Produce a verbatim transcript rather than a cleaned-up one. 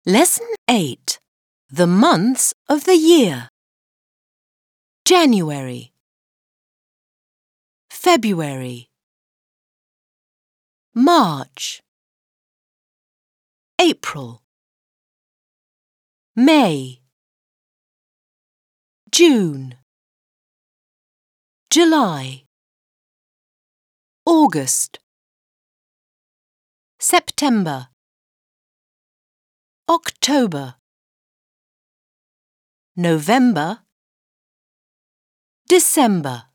Lesson eight. The months of the year. January, February, March, April, May, June, July, August, September, October, November, December.